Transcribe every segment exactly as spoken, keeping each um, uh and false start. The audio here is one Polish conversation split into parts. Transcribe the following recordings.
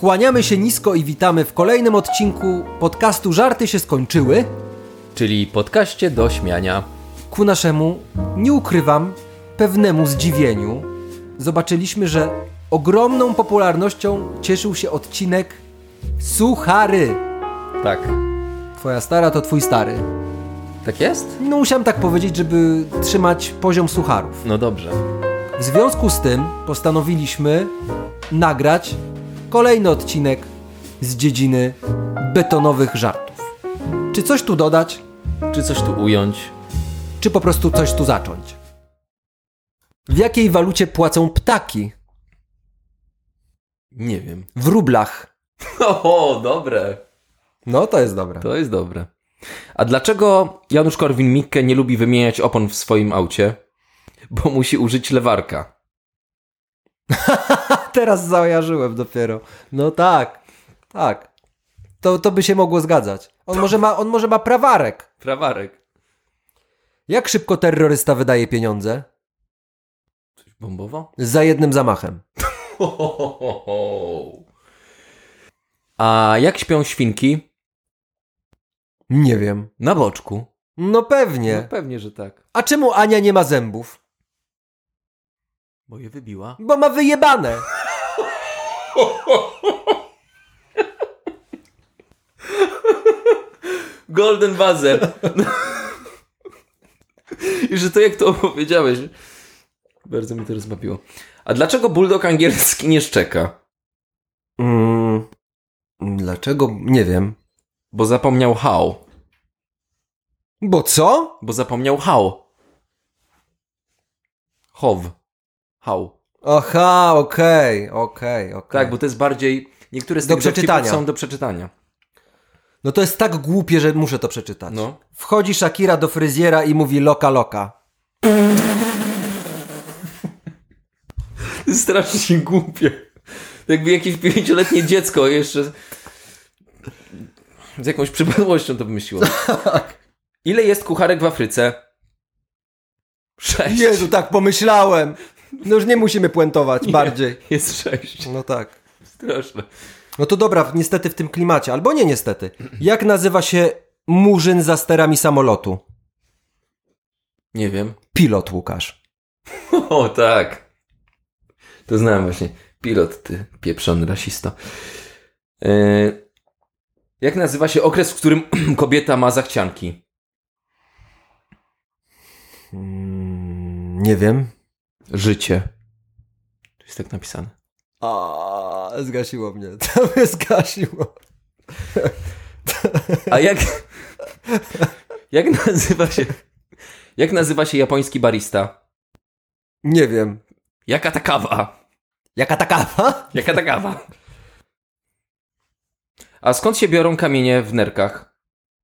Kłaniamy się nisko i witamy w kolejnym odcinku podcastu Żarty się skończyły. Czyli podcaście do śmiania. Ku naszemu, nie ukrywam, pewnemu zdziwieniu zobaczyliśmy, że ogromną popularnością cieszył się odcinek Suchary. Tak. Twoja stara to twój stary. Tak jest? No musiałem tak powiedzieć, żeby trzymać poziom sucharów. No dobrze. W związku z tym postanowiliśmy nagrać kolejny odcinek z dziedziny betonowych żartów. Czy coś tu dodać? Czy coś tu ująć? Czy po prostu coś tu zacząć? W jakiej walucie płacą ptaki? Nie wiem. W rublach. O, dobre. No to jest dobre. To jest dobre. A dlaczego Janusz Korwin-Mikke nie lubi wymieniać opon w swoim aucie? Bo musi użyć lewarka. Teraz zajarzyłem dopiero. No tak, tak. To, to by się mogło zgadzać. On może ma, on może ma prawarek. Prawarek. Jak szybko terrorysta wydaje pieniądze? Coś bombowo? Za jednym zamachem. Ho, ho, ho, ho. A jak śpią świnki? Nie wiem. Na boczku. No pewnie. No pewnie, że tak. A czemu Ania nie ma zębów? Bo je wybiła. Bo ma wyjebane. Golden buzzer. I że to jak to opowiedziałeś. Bardzo mi to rozbawiło. A dlaczego bulldog angielski nie szczeka? Mm, dlaczego? Nie wiem. Bo zapomniał how. Bo co? Bo zapomniał how. How. How. Aha, okej, okay, okej, okay, okej. Okay. Tak, bo to jest bardziej... Niektóre z do tych przeczytania. są do przeczytania. No to jest tak głupie, że muszę to przeczytać. No. Wchodzi Shakira do fryzjera i mówi loka loka. To jest strasznie głupie. Jakby jakieś pięcioletnie dziecko jeszcze z jakąś przypadłością to wymyśliło. Ile jest kucharek w Afryce? Sześć. Jezu, tak pomyślałem. No już nie musimy puentować nie, bardziej. Jest sześć. No tak. Straszne. No to dobra, niestety w tym klimacie. Albo nie niestety. Jak nazywa się murzyn za sterami samolotu? Nie wiem. Pilot, Łukasz. O tak. To znałem właśnie. Pilot, ty pieprzony rasisto. Yy, jak nazywa się okres, w którym kobieta ma zachcianki? Hmm, nie wiem. Życie. To jest tak napisane. A, zgasiło mnie. To mnie zgasiło. A jak... jak nazywa się... Jak nazywa się japoński barista? Nie wiem. Jaka ta kawa? Jaka ta kawa? Jaka ta kawa? A skąd się biorą kamienie w nerkach?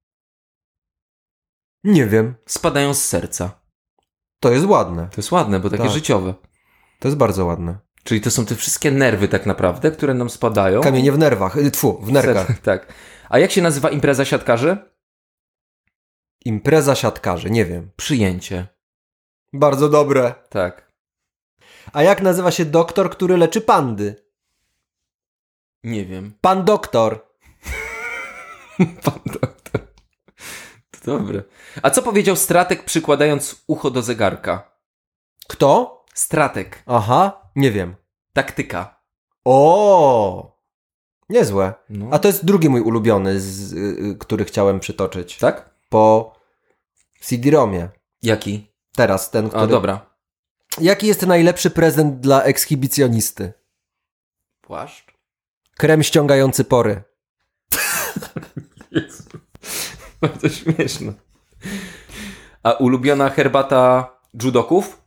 Nie wiem. Spadają z serca. To jest ładne. To jest ładne, bo takie tak. życiowe. To jest bardzo ładne. Czyli to są te wszystkie nerwy tak naprawdę, które nam spadają. Kamienie w nerwach. Tfu, w nerkach. Tak. A jak się nazywa impreza siatkarzy? Impreza siatkarzy, nie wiem. Przyjęcie. Bardzo dobre. Tak. A jak nazywa się doktor, który leczy pandy? Nie wiem. Pan doktor. Pan doktor. To dobre. A co powiedział stratek, przykładając ucho do zegarka? Kto? Stratek. Aha, nie wiem. Taktyka. O, niezłe. No. A to jest drugi mój ulubiony, z, y, który chciałem przytoczyć. Tak? Po C D-romie. Jaki? Teraz ten, który... A, dobra. Jaki jest najlepszy prezent dla ekshibicjonisty? Płaszcz? Krem ściągający pory. Jezu. Bardzo śmieszne. A ulubiona herbata judoków?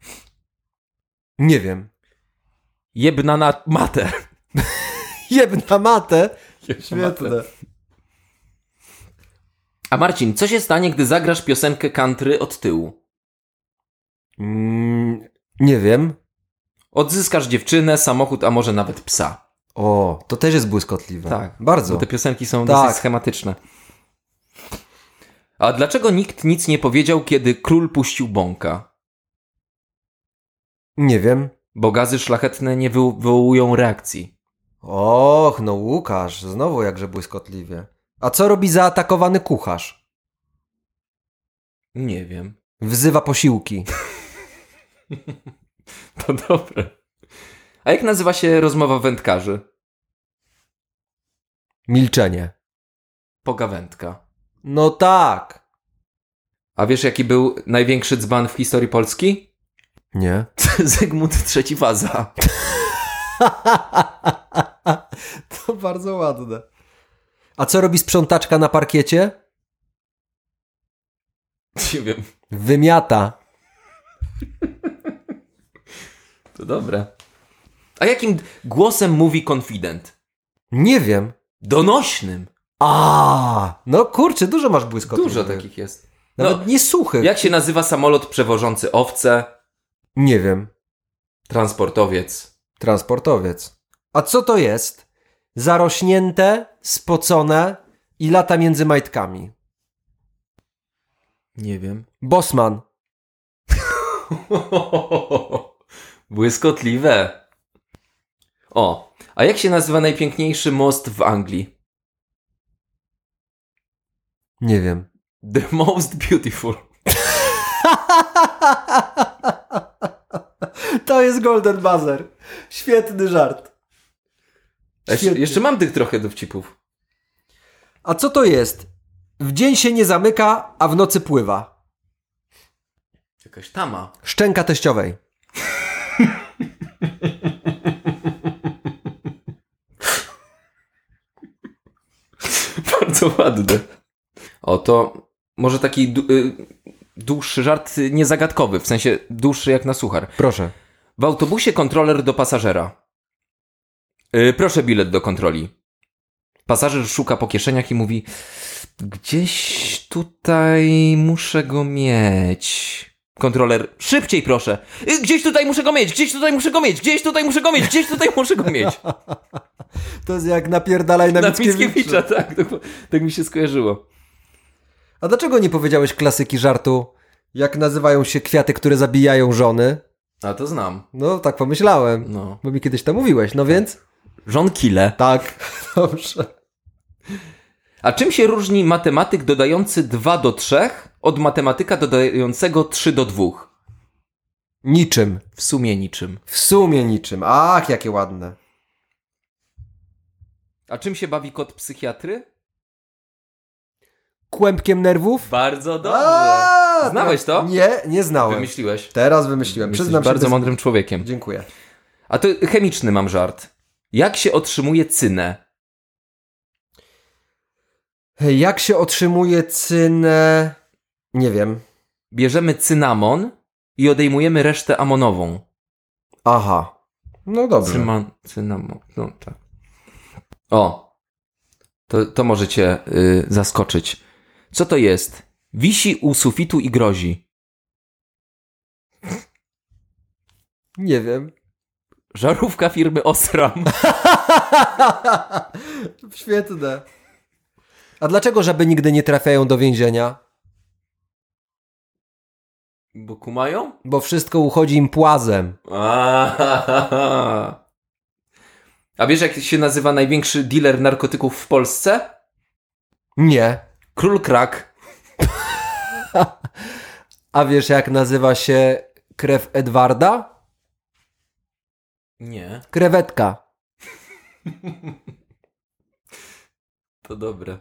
Nie wiem. Jebna na matę. Jebna matę. Świetne. A Marcin, co się stanie, gdy zagrasz piosenkę country od tyłu? Mm, nie wiem. Odzyskasz dziewczynę, samochód, a może nawet psa. O, to też jest błyskotliwe. Tak. Bardzo. Bo te piosenki są tak. dosyć schematyczne. A dlaczego nikt nic nie powiedział, kiedy król puścił bąka? Nie wiem. Bo gazy szlachetne nie wywołują reakcji. Och, no Łukasz, znowu jakże błyskotliwie. A co robi zaatakowany kucharz? Nie wiem. Wzywa posiłki. To dobre. A jak nazywa się rozmowa wędkarzy? Milczenie. Pogawędka. No tak. A wiesz, jaki był największy dzban w historii Polski? Nie. Zygmunt trzeci Waza. To bardzo ładne. A co robi sprzątaczka na parkiecie? Nie wiem. Wymiata. To dobre. A jakim głosem mówi konfident? Nie wiem. Donośnym. A, no kurczę, dużo masz błyskotliwych. Dużo takich jest. Nawet No, nie suchych. jak się nazywa samolot przewożący owce? Nie wiem. Transportowiec. Transportowiec. A co to jest? Zarośnięte, spocone i lata między majtkami. Nie wiem. Bosman. Błyskotliwe. O, a jak się nazywa najpiękniejszy most w Anglii? Nie wiem. The most beautiful. To jest Golden Buzzer. Świetny żart. Jeszcze, Świetnie. jeszcze mam tych trochę dowcipów. A co to jest? W dzień się nie zamyka, a w nocy pływa. Jakaś tama. Szczęka teściowej. Bardzo ładne. O, to może taki du- y, dłuższy żart, y, niezagadkowy, w sensie dłuższy jak na suchar. Proszę. W autobusie kontroler do pasażera. Y, proszę bilet do kontroli. Pasażer szuka po kieszeniach i mówi: gdzieś tutaj muszę go mieć. Kontroler: szybciej proszę. Y, gdzieś tutaj muszę go mieć, gdzieś tutaj muszę go mieć, gdzieś tutaj muszę go mieć, gdzieś tutaj muszę go mieć. To jest jak napierdalaj na, Na Mickiewicza. Mickiewicza, tak, tak, tak mi się skojarzyło. A dlaczego nie powiedziałeś klasyki żartu, jak nazywają się kwiaty, które zabijają żony? A to znam. No, tak pomyślałem. No. Bo mi kiedyś to mówiłeś, no więc? Żonkile. Tak, dobrze. A czym się różni matematyk dodający dwa do trzech od matematyka dodającego trzy do dwóch? Niczym. W sumie niczym. W sumie niczym. Ach, jakie ładne. A czym się bawi kot psychiatry? Kłębkiem nerwów? Bardzo dobrze. A, Znałeś to? Nie, nie znałem. Wymyśliłeś. Teraz wymyśliłem. Jesteś Przyznam się bardzo bez- mądrym człowiekiem. Dziękuję. A to chemiczny mam żart. Jak się otrzymuje cynę? Jak się otrzymuje cynę? Nie wiem. Bierzemy cynamon i odejmujemy resztę amonową. Aha. No dobrze. Cyman, cynamon, no tak. O, to, to może cię y, zaskoczyć. Co to jest? Wisi u sufitu i grozi. Nie wiem. Żarówka firmy Osram. Świetne. A dlaczego żaby nigdy nie trafiają do więzienia? Bo kumają? Bo wszystko uchodzi im płazem. A, A wiesz, jak się nazywa największy dealer narkotyków w Polsce? Nie. Król Krak. A wiesz, jak nazywa się krew Edwarda? Nie. Krewetka. To dobre.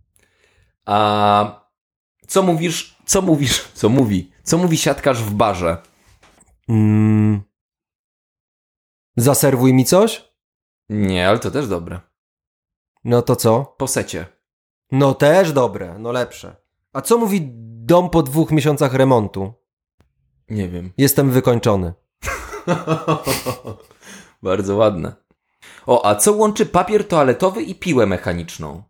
A co mówisz, co mówisz, co mówi? Co mówi siatkarz w barze? Mm. Zaserwuj mi coś? Nie, ale to też dobre. No to co? Po secie. No też dobre, no lepsze. A co mówi dom po dwóch miesiącach remontu? Nie wiem. Jestem wykończony. Bardzo ładne. O, a co łączy papier toaletowy i piłę mechaniczną?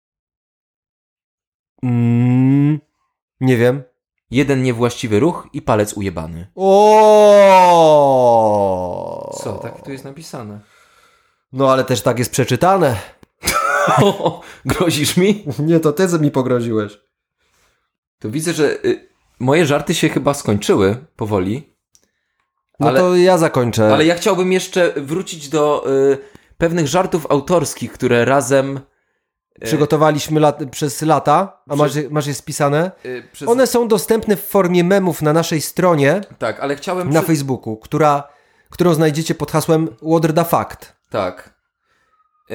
Mm. Nie wiem. Jeden niewłaściwy ruch i palec ujebany. O. Co? Tak tu jest napisane. No ale też tak jest przeczytane. O, grozisz mi? Nie, to ty mi pogroziłeś. To widzę, że y, moje żarty się chyba skończyły powoli. No Ale, to ja zakończę. ale ja chciałbym jeszcze wrócić do y, pewnych żartów autorskich, które razem... Przygotowaliśmy lat, przez lata, a masz, je- masz je spisane. Yy, przez... One są dostępne w formie memów na naszej stronie Tak, ale chciałem... na przy- Facebooku, która, którą znajdziecie pod hasłem What the Fact. Tak. Yy,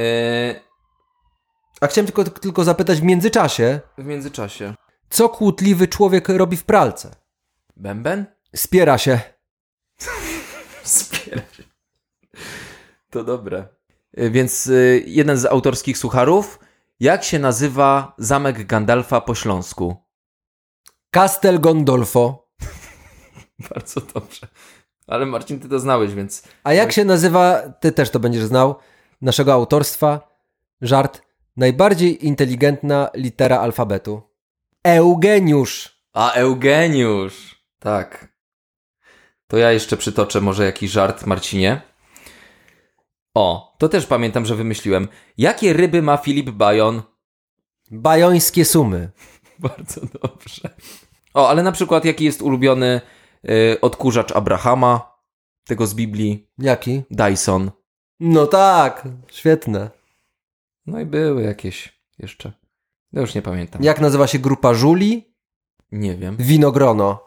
A chciałem tylko, tylko zapytać w międzyczasie, w międzyczasie. co kłótliwy człowiek robi w pralce? Bęben? Spiera się. Wspiera się. To dobre. Yy, Więc yy, jeden z autorskich sucharów. Jak się nazywa zamek Gandalfa po śląsku? Castel Gondolfo. Bardzo dobrze. Ale Marcin, ty to znałeś, więc... A jak się nazywa, ty też to będziesz znał, naszego autorstwa, żart, najbardziej inteligentna litera alfabetu? Eugeniusz. A, Eugeniusz. Tak. To ja jeszcze przytoczę może jakiś żart, Marcinie. O, to też pamiętam, że wymyśliłem. Jakie ryby ma Filip Bajon? Bajońskie sumy. Bardzo dobrze. O, ale na przykład jaki jest ulubiony y, odkurzacz Abrahama, tego z Biblii? Jaki? Dyson. No tak, świetne. No i były jakieś jeszcze. Ja już nie pamiętam. Jak nazywa się grupa żuli? Nie wiem. Winogrono.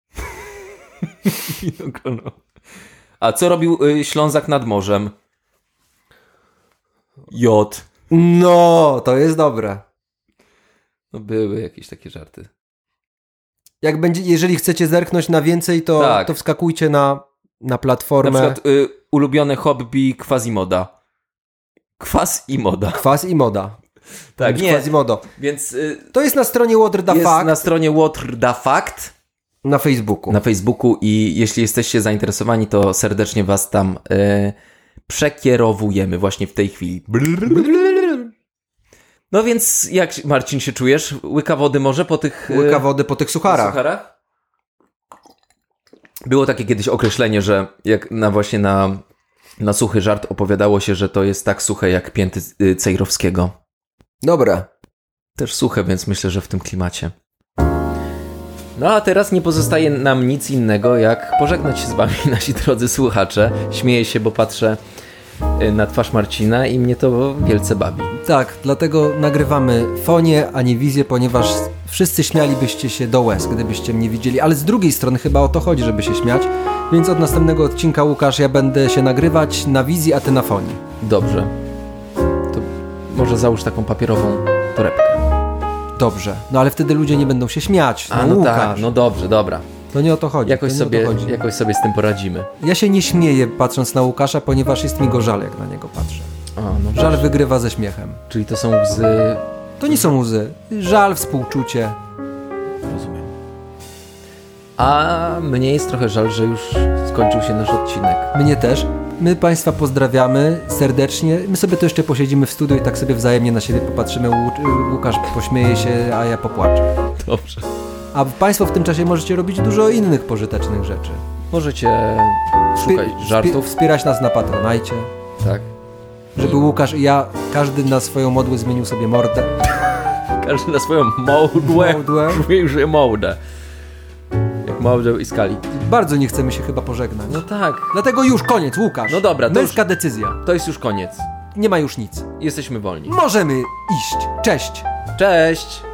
Winogrono. A co robił y, Ślązak nad morzem? Jod. No, to jest dobre. No były jakieś takie żarty. Jak będzie, jeżeli chcecie zerknąć na więcej, to, Tak. to wskakujcie na, na Na platformę przykład y, ulubione hobby Quasimoda. Kwas i moda. Kwas i moda. Tak, nie. Quasimodo. Więc y, To jest na stronie What the jest Fact na stronie What the Fact na Facebooku. na Facebooku i jeśli jesteście zainteresowani, to serdecznie was tam y, przekierowujemy właśnie w tej chwili. No więc jak, Marcin, się czujesz? Łyka wody może po tych... y, Łyka wody po tych sucharach. sucharach? Było takie kiedyś określenie, że jak na właśnie na, na suchy żart opowiadało się, że to jest tak suche jak pięty y, Cejrowskiego. Dobra. Też suche, więc myślę, że w tym klimacie. No a teraz nie pozostaje nam nic innego, jak pożegnać się z wami, nasi drodzy słuchacze. Śmieję się, bo patrzę y, na twarz Marcina i mnie to wielce bawi. Tak, dlatego nagrywamy fonię, a nie wizję, ponieważ wszyscy śmialibyście się do łez, gdybyście mnie widzieli, ale z drugiej strony chyba o to chodzi, żeby się śmiać, więc od następnego odcinka, Łukasz, ja będę się nagrywać na wizji, a ty na fonii. Dobrze. To może załóż taką papierową torebkę. Dobrze, no ale wtedy ludzie nie będą się śmiać. No, A no Łukasz, tak, no dobrze, dobra. to nie o to chodzi. Jakoś to nie sobie, o to chodzi. jakoś sobie z tym poradzimy. Ja się nie śmieję patrząc na Łukasza, ponieważ jest mi go żal, jak na niego patrzę. A, no Żal dobrze. wygrywa ze śmiechem. Czyli to są łzy... To nie są łzy. Żal, współczucie. Rozumiem. A mnie jest trochę żal, że już skończył się nasz odcinek. Mnie też. My Państwa pozdrawiamy serdecznie. My sobie to jeszcze posiedzimy w studiu i tak sobie wzajemnie na siebie popatrzymy. Łu- Łukasz pośmieje się, a ja popłaczę. Dobrze. A Państwo w tym czasie możecie robić dużo innych pożytecznych rzeczy. Możecie szukać Wspie- żartów. Wspierać nas na Patronajcie. Tak. Żeby Łukasz i ja, każdy na swoją modłę zmienił sobie mordę. Każdy na swoją mołdłę. Mołdłę. Mówił, że mołdę. Jak mołdę i skali. Bardzo nie chcemy się chyba pożegnać. No tak. Dlatego już koniec, Łukasz. No dobra, to Męska decyzja. To jest już koniec. Nie ma już nic. Jesteśmy wolni. Możemy iść. Cześć. Cześć!